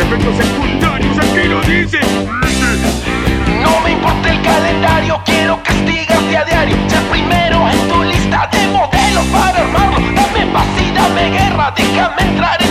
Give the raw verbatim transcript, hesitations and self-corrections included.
efectos secundarios, aquí lo dice. No me importa el calendario, quiero castigarte a diario. Ser primero en tu lista de modelos para armarlo. Dame paz y dame guerra, déjame entrar